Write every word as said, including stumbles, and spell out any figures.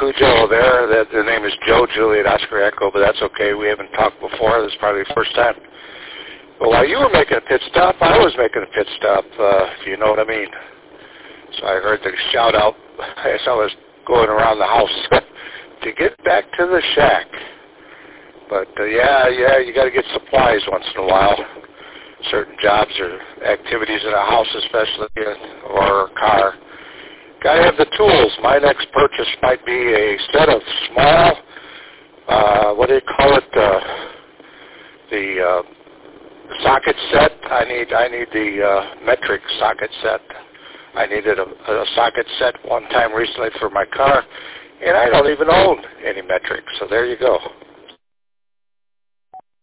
Cujo there. That the name is Joe Juliet Oscar Echo, but that's okay. We haven't talked before. This is probably the first time. But while you were making a pit stop, I was making a pit stop, uh, if you know what I mean. So I heard the shout out as I was going around the house to get back to the shack. But uh, yeah, yeah, you got to get supplies once in a while. Certain jobs or activities in a house, especially, or a car. Got to have the tools. My next purchase might be a set of small, uh, what do you call it, uh, the uh, socket set. I need I need the uh, metric socket set. I needed a, a socket set one time recently for my car, and I don't even own any metric, so there you go.